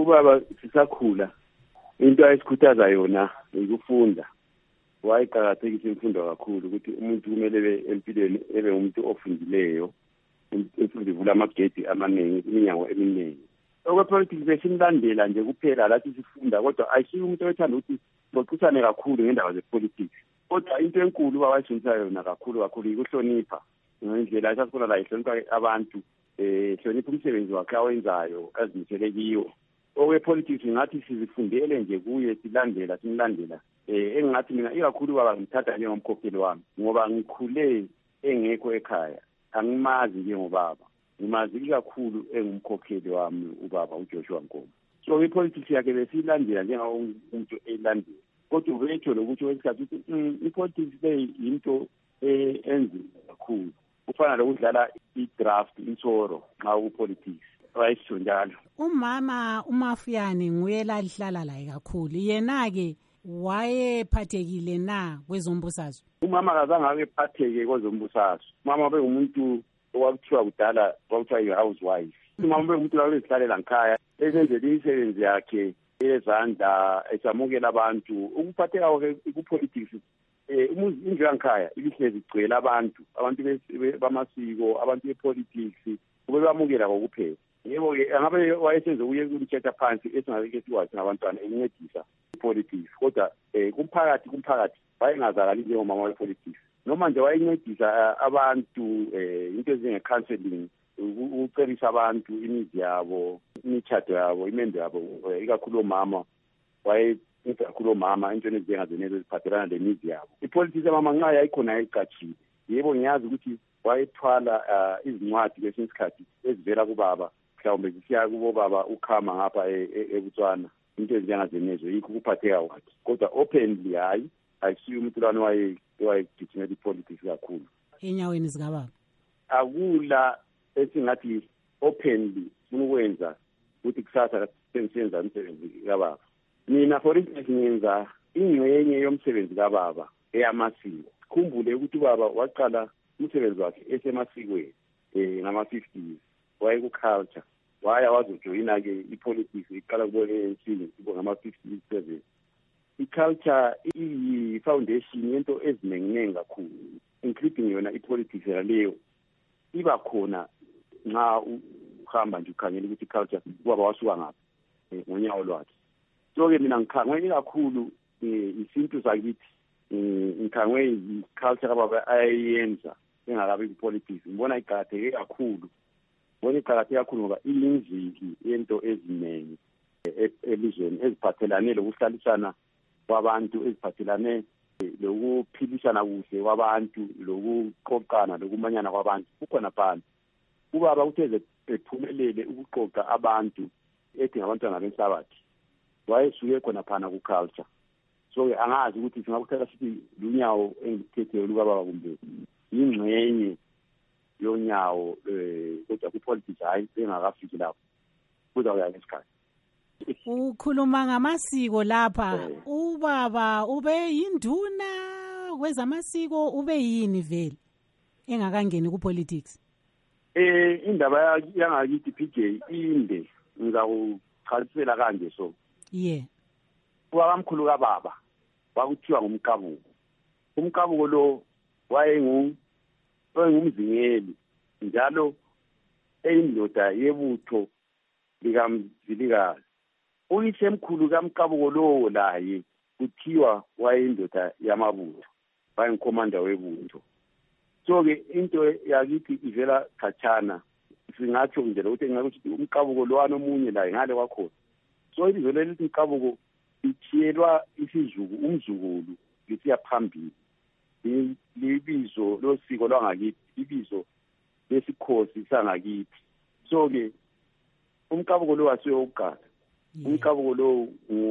ubaba sisakhula into ayisikhuthaza yona ukufunda. Wayeqakathekisa imfundo kakhulu ukuthi umuntu kumele empilweni ebe umuntu ofundileyo, imfundo ivula amagedi amaningi, iminyango eminingi. Okwepolitics besimlandela nje kuphela lathi sifunda, kodwa ayisiyo umuntu owethanda ukuthi boxisane kakhulu ngendaba zepolitics. Kodwa into enkulu wayefundisa yona kakhulu ukuhlonipha ngendlela esasifuna la ihlonipha abantu, hlonipha umsebenzi wakhe awenzayo azimisele kiwo. Okwepolitics ngathi sizifundele nje kuye simlandela. Engathi mina ikakhulu baba ngithatha njengomkhokheli wami ngoba ngikhule engekho ekhaya, angimazi njengobaba, ngimazi kakhulu engumkhokheli wami ubaba uJoshua Nkomo. So ipolitics yakhe besilandela njengomuntu elandela, kodwa ubetho lokuthi wesikhathi ipolitics le into enzima kakhulu, kufana lokudlala i-draft insoro nxa upolitics wayisho njalo. Umama uMafuyane nguye lalihlala laye kakhulu, yena-ke wayephathekile na kwezombusazwe? Umama kazange akephatheke kwezombusazwe. Umama bengumuntu owakuthiwa kudala kwakuthiwa yi-housewife. Umama bengumuntu lakulezihlalela ngikhaya, esenzela imisebenzi yakhe yezandla, esamukela abantu. Ukuphatheka kwakhe kupolitics, indlu yangikhaya ibihlezi igcwele abantu bamasiko, abantu bepolitics, kube bamukela kokuphela. Yebo-ke angabe wayesenze uye kulithetha phansi esingake siwathi ngabantwana encedisa politics, kodwa kumphakathi wayengazakali njengomama wepolitics. Noma nje wayencedisa abantu into ezinge-counseling, ukucebisa abantu imizi yabo, imitshato yabo, imendo yabo, ikakhulu omama ikakhulu omama entweni ezinjengazenezo eziphathelana lemizi yabo. Ipolitics yamama nxa yayikhona yayicatshile. Yebo ngiyazi ukuthi wayethwala izincwadi kwesinye isikhathi ezivela kubaba, mhlawumbe zisiya kubo baba ukhama ngapha eButswana, into ezinjengazenezo, yikho ukuphatheka kwakhe. Kodwa openly hayi, ayisiyo umuntu lwana wayegijimela ipolitics kakhulu. Enyaweni zikababa akula esingathi openly ukwenza ukuthi kusasa sengisenza umsebenzi kababa. Mina for instance ngenza ingxenye yomsebenzi kababa eyamasiko. Khumbule ukuthi ubaba waqala umsebenzi wakhe esemasikweni ngama-50s, wayeku-culture, wazojoyina-ke ipolitics iqala kubone ensini ngama-57. I-culture iyi-foundation yento ezinenginengi kakhulu, including yona ipolitics yaleyo iba khona nxa uhamba nje ukhangela ukuthi i-culture ubaba wasuka ngaphi ngonyawo lwakhe. So-ke mina ngikhangwe kakhulu isintu sakithi, ngikhangwe i-culture kababa ayenza engakabi ipolitics. Ngibona iqakatheke kakhulu, ngoba iyinziki yento eziningi elizweni eziphathelane lokuhlalisana kwabantu, eziphathelane lokuphilisana kuhle kwabantu, lokuqoqana, lokumanyana kwabantu. Kukhona phana ubaba utheze ephumelele ukuqoqa abantu ethi ngabantwana benhlabathi, wayesuke khona phana ku-culture. So angazi ukuthi singakuthatha sithi lunyawo engilithethe lukababa kumbe ingxenye yonyawo, kodwa ku-politics hayi engakafiki lapho, kuzawuya ngesikhathi. Ukhuluma ngamasiko lapha, ubaba ube yinduna kwezamasiko, ube yini vele engakangeni ku-politics? Indaba yangakithi PJ inde, ngizawuchasisela kanje. So ubabamkhulu kababa wakuthiwa ngumkabuko. Umkabuko lo wayengumzingeli, njalo eyindoda yebutho likaMzilikazi. Uyise mkhulu kamkabuko lowo laye kuthiwa wayeyindoda yamabutho, wayengikhomanda webutho. So-ke into yakithi ivela khatshana, singatsho nje ukuthi ngakuthi umkabuko lwana omunye laye ngale kwakhona. So ilizwe lelithi umkabuko ithiyelwa umzukulu lisiya phambili. Libizo losiko lwangakithi, ibizo lesikhosi sangakithi. So-ke umkabuko lo wasiyokuqala. Umkabuko lo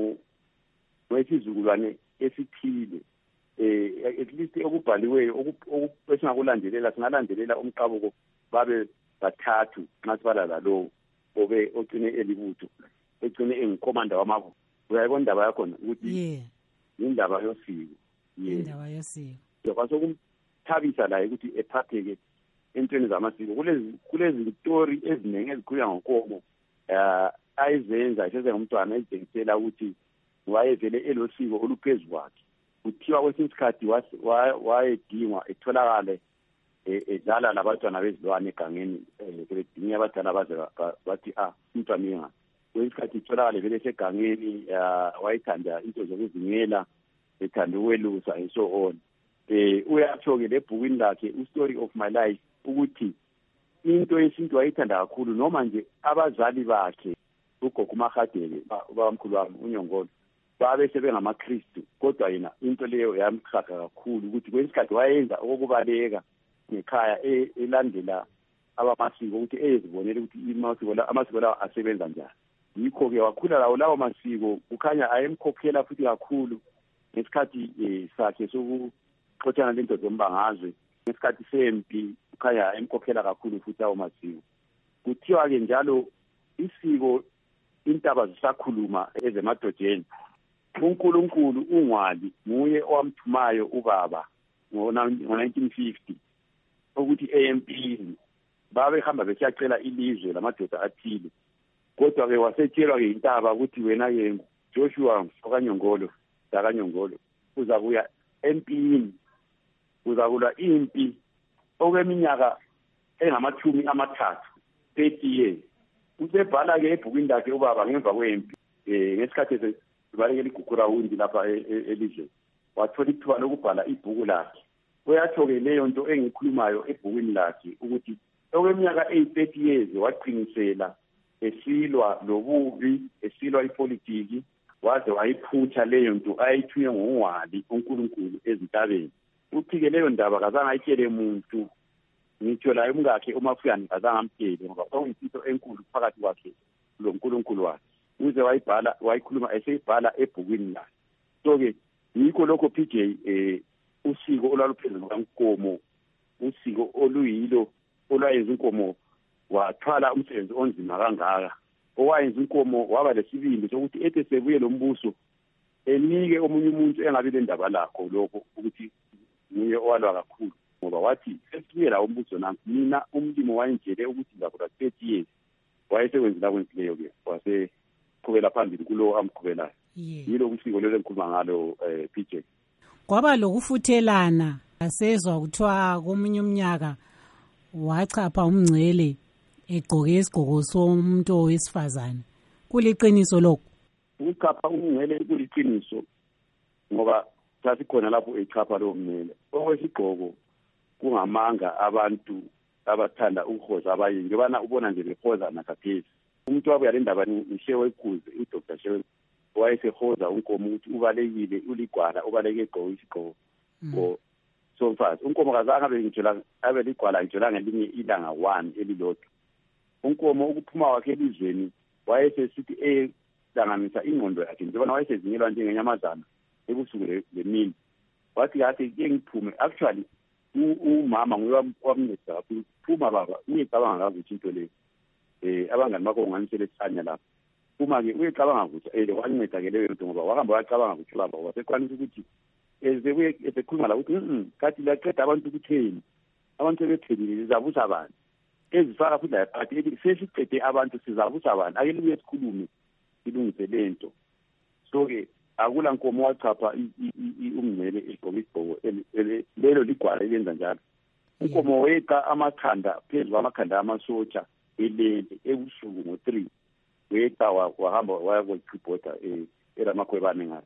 wesizukulwane esithile, at least okubhaliweyo esingakulandelela, singalandelela umkabuko babe bathathu nxa sibala lalo ocine elibutho, ocine engikhomanda wamabutho. Uyayibona indaba yakhona ukuthi indaba yosiko. Indaba yosiko kwasokumthabisa laye ukuthi ephatheke entweni zamasiko. Kulezi story eziningi ezikhulunywa ngoNkomo ayizenza esengumntwana ezitshengisela ukuthi wayevele elosiko oluphezu kwakhe. Kuthiwa kwesinye isikhathi wayedingwa etholakale edlala labantwana bezilwane egangeni, bedinga abadala baze bathi umntwana yena. Kwesinye isikhathi etholakale vele esegangeni, wayethanda into zokuzingela, ethanda ukwelusa and so on. Uyatsho-ke lebhukwini lakhe uStory of My Life ukuthi into yesintu wayithanda kakhulu, noma nje abazali bakhe ugogo uMahadebe babamkhulu wami uNyongolo babe sebengamakristu, kodwa yena into leyo yamkhaka kakhulu ukuthi kwesinye isikhathi wayenza okokubaleka ngekhaya elandela abamasiko ukuthi ezibonele ukuthi amasiko lawo asebenza njani. Yikho-ke wakhula lawo masiko, kukhanya ayemkhokhela futhi kakhulu ngesikhathi sakhe sokuxotshana lento zombangazwe, ngesikhathi sempi kukhanya ayemkhokhela kakhulu futhi lawo masiko. Kuthiwa-ke njalo isiko intaba zisakhuluma ezemadodeni, uNkulunkulu uNgwali nguye owamthumayo ubaba ngo-1950 ukuthi empini babehamba besiyacela ilizwe lamadoda athile, kodwa-ke wasetshelwa-ke intaba ukuthi wena-ke Joshua Dakanyongolo uzakuya empini, uzakulwa impi okweminyaka engama-30, 30 years. Usebhala-ke ebhukwini lakhe ubaba ngemva kwempi, ngesikhathi sibalekela igugurawundi lapha elizweni, wathola ithuba lokubhala ibhuku lakhe. Uyatsho-ke leyo nto engikhulumayo ebhukwini lakhe ukuthi okweminyaka 30 years waqinisela esilwa lobubi, esilwa ipolitiki, waze wayiphutha leyo nto ayithunywe nguNgwali uNkulunkulu ezintabeni. Uthi-ke leyo ndaba kazange ayitshele muntu, ngitsho laye umkakhe uMafuyane kazange amtshele, ngoba kwakuyinto enkulu phakathi kwakhe lo uNkulunkulu wakhe. Uze wayikhuluma eseyibhala ebhukwini lakhe. So-ke yikho lokho PJ, usiko olwaluphezulu lukaNkomo, usiko oluyilo olwayenza uNkomo wathwala umsebenzi onzima kangaka. Owayenza uNkomo waba lesibindi sokuthi ethe sebuye lo mbuso enike omunye umuntu engabe le ndaba lakho lokho ukuthi nguye owalwa kakhulu, ngoba wathi sesibuye lawo umbuso nanku mina umlimo wayengijele ukuthi ngakula 30 years wayesekwenzela kwenzileyo-ke waseqhubela phambili kulo amqhubelayo. Yilo usiko lelo engikhuluma ngalo PJ. Kwaba lokufuthelana, asezwa kuthiwa komunye umnyaka wachapha umngcele egqoke isigqoko somuntu owesifazane. Kuliqiniso lokho? Ukuchapha umngcele kuliqiniso, ngoba sasikhona lapho echapha lo mngcele. Okwesigqoko kungamanga abantu abathanda ukuhoza abanye, njengobana ubona nje behoza nakaphezi. Umuntu wabuya le ndaba uShewe Kuze, uDr. Shewe wayesehoza uNkomo ukuthi ubalekile, uligwala, ubaleke egqoke isigqoko somfazi. uNkomo kazange abe ligwala ngitshola ngelinye ilanga 1 elilodwa. uNkomo ukuphuma kwakhe elizweni wayesesithi ehlanganisa ingqondo yakhe, njengobana wayesezinyelwa njengenyamazana ebusuku lemini. Wathi kathi ke ngiphume, actually umama nguye wamnceda kakhulu, phuma baba uyicabanga kakuthi into leyo. Abangani bakho unganisele esanya lapha. Uma-ke uyicabanga ukuthi wanceda-ke leyo nto, ngoba wahamba wacabanga ukuthi baba wasekwanisa ukuthi esekhuluma la ukuthi kathi laqeda abantu ukutheni, abantu sebephelile sizabusa abantu, ezifaka futhi la phakathi ethi sesiqede abantu sizabusa abantu, ake libuye sikhulume silungise le nto. So-ke akula Nkomo wachapha umngcele egqoke isigqoko lelo ligwala elenza njalo. uNkomo weqa amakhanda phezu kwamakhanda amasotsha elele ebusuku ngo-3, weqa wahamba waya kweChibhoda elamakhwebane ngayo.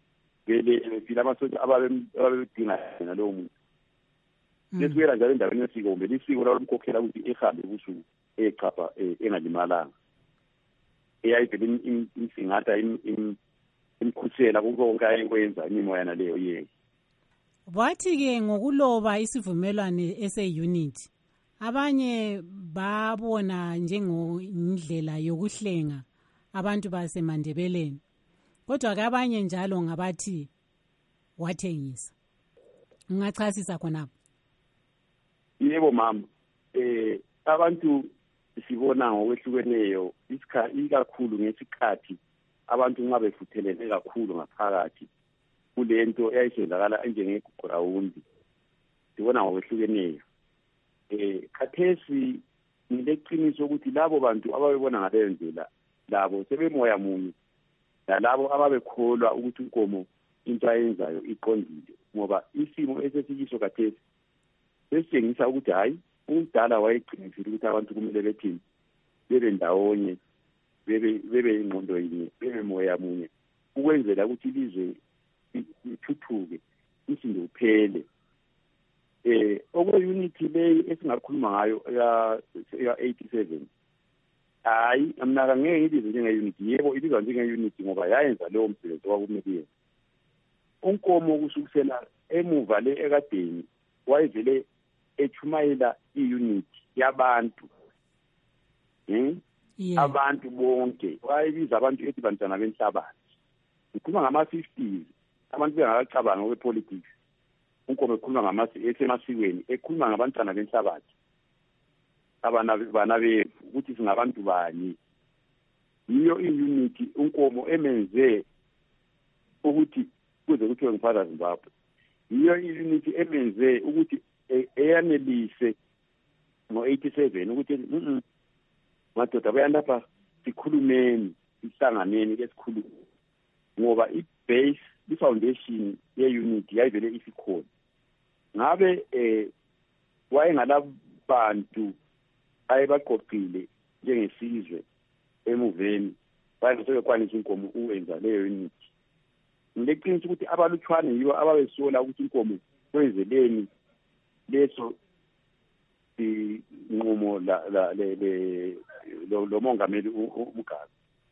Vele fila amasotsha ababedinga yena lowo muntu. Lesibuyela njalo endaweni yesiko, kumbe lisiko lalomkhokhela ukuthi ehambe ebusuku echapha engalimalanga. Eyayivele imsingatha imkhusela kuko konke ayekwenza imimoya naleyo yeke. Wathi-ke ngokuloba isivumelwano ese-unity, abanye babona njengendlela yokuhlenga abantu baseMandebeleni, kodwa-ke abanye njalo ngabathi wathengisa. Ungachasisa khonapho? Yebo mama, abantu sibona ngokwehlukeneyo, ikakhulu ngesikhathi abantu nxa befuthelene kakhulu ngaphakathi kulento eyayisenzakala enjengegugurawundi, sibona ngokwehlukeneyo. Khathesi ngileqiniso ukuthi labo bantu ababebona ngaleyo ndlela labo sebemoya munye nalabo ababekholwa ukuthi inkomo into ayenzayo iqondile, ngoba isimo esesiyiso kathesi sesitshengisa ukuthi hayi, umdala wayeqinisile ukuthi abantu kumele bethini, bebe ndawonye, bebe ingqondo yinye, bebe moya munye, ukwenzela ukuthi ilizwe ithuthuke, isinde uphele. Okwe-unity leyi esingakhuluma ngayo ya 87, hayi mina angeke ngilize njenge-unity. Yebo, ibizwa njenge-unity ngoba yayenza leyo msebenzi okwakumele yenze. UNkomo kusukisela emuva le ekadeni wayevele echumayela i-unity yabantu, abantu bonke. Wayebiza abantu ethi bantwana benhlabathi. Ngikhuluma ngama-50s, abantu bengakacabangi okwe-politics. UNkomo ekhuluma esemasikweni, ekhuluma ngabantwana benhlabathi, abana bethu, ukuthi singabantu bani. Yiyo i-unity uNkomo emenze ukuthi kuze kuthiwe ngifather Zimbabwe. Yiyo i-unity emenze ukuthi eyanelise ngo-87 ukuthi madoda bayalapha, sikhulumeni, sihlanganeni, kesikhulume, ngoba i-base, i-foundation ye-unity yayivele isikhona. Ngabe wayengalabantu ayebaqoqile njengesizwe emuveni, bayengasebekwanisa inkomo ukwenza leyo unity. Ngileqiniso ukuthi abalutshwane yibo ababesola ukuthi inkomo kwenzeleni leso inqumo lo mongameli uMugabe.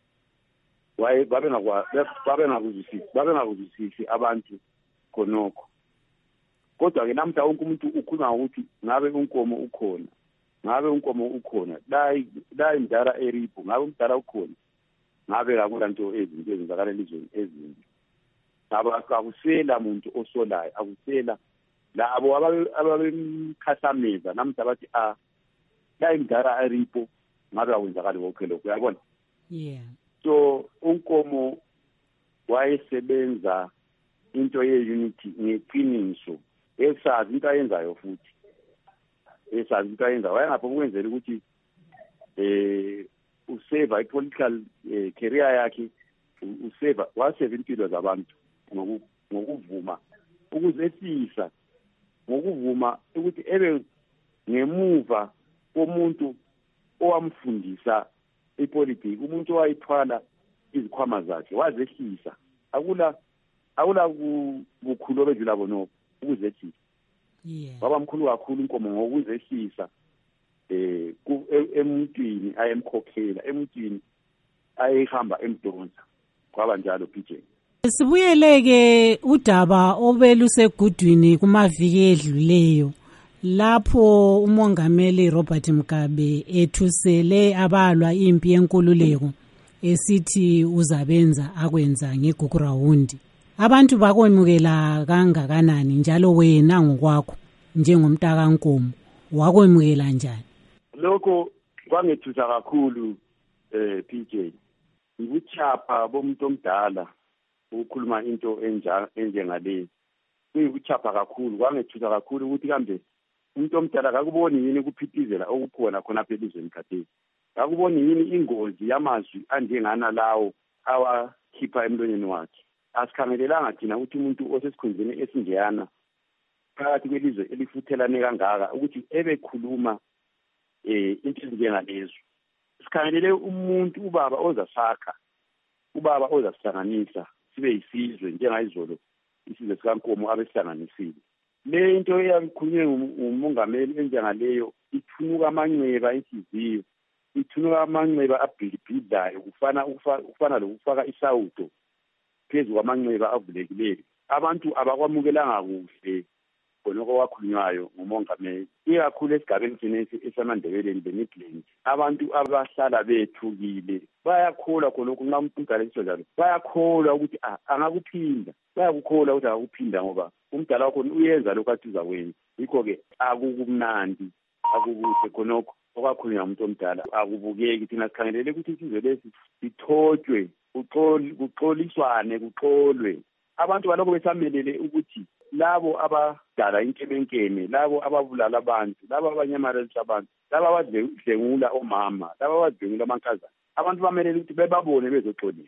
Babengakuzwisisi abantu khonokho. Kodwa-ke namhla wonke umuntu ukhuluma ukuthi ngabe unkomo ukhona, ngabe unkomo ukhona, la imdala eripo, ngabe umdala ukhona, ngabe akulanto ezinto ezenzakala elizweni ezimbi. Akusela muntu osolayo, akusela labo ababemkhasameza namhla bathi la imdala eripo, ngabe akwenzakali konke lokho, uyabona? Yeah. So unkomo wayesebenza into ye-unity ngeqiniso, esazi into ayenzayo futhi, esazi into ayenzayo. Wayengapha ukwenzela ukuthi useva i-political career yakhe, waseva impilo zabantu ngokuvuma ukuzehlisa, ngokuvuma ukuthi ebe ngemuva komuntu owamfundisa ipolitiki, umuntu owayithwala izikhwama zakhe, wazehlisa. Akula bukhulu obedlula bonoko ukuzehlisa. Waba mkhulu kakhulu inkomo ngokuzehlisa emuntwini ayemkhokhela, emuntwini ayehamba emdonsa. Kwaba njalo PJ. Sibuyeleke udaba obelusegudwini kumaviki edluleyo, lapho umongameli Robert Mugabe ethusele abalwa impi yenkululeko esithi uzabenza akwenza ngeGugurawundi. Abantu bakwemukela kangakanani, njalo wena ngokwakho njengomntaka Nkomo wakwemukela njani? Lokho kwangethusa kakhulu PJ. Ukuchapha bomuntu omdala ukukhuluma into enjengale, kuyikuchapha kakhulu. Kwangethusa kakhulu ukuthi kambe umuntu omdala akakuboni yini ukuphithizela okukhona khona phela elizweni khathesi, akuboni yini ingozi yamazwi anjengana lawo awakhipha emlonyeni wakhe. Asikhangelelanga thina ukuthi umuntu osesikhundleni esinjeyana phakathi kwelizwe elifuthelane kangaka ukuthi ebekhuluma into ezinjengalezo. Sikhangelele umuntu, ubaba ozasakha, ubaba ozasihlanganisa sibe yisizwe njengayizolo isizwe sikaNkomo abesihlanganisile. Le into eyakhulunywe ngumongameli enjengaleyo ithunuka amanxeba enhliziyo, ithunuka amanxeba abhilibhidayo, kufana lokufaka isawudo phezu kwamanxeba avulekileyo. Abantu abakwamukelanga kuhle khonoko kwakhulunywayo ngumongameli, ikakhulu esigabeni thina esamandebeleni beMidland. Abantu abahlala bethukile bayakholwa khonoko, nxa umuntu umdala esitsho njalo bayakholwa ukuthi angakuphinda, bayakukholwa ukuthi angakuphinda ngoba umdala wakho uyenza lokho athi uzakwenza. Yikho-ke akukumnandi, akukuhle khonokho okwakhulunywa ngumuntu omdala, akubukeki. Thina sikhangelele ukuthi isizwe lesi sithotshwe, kuxoliswane, kuxolwe. Abantu balokho besamelele ukuthi labo abadala inkemenkeme, labo ababulala abantu, labo abanyamalisa abantu, labo abadlengula omama, labo abadlengula amankazana, abantu bamelele ukuthi bebabone bezoxolisa.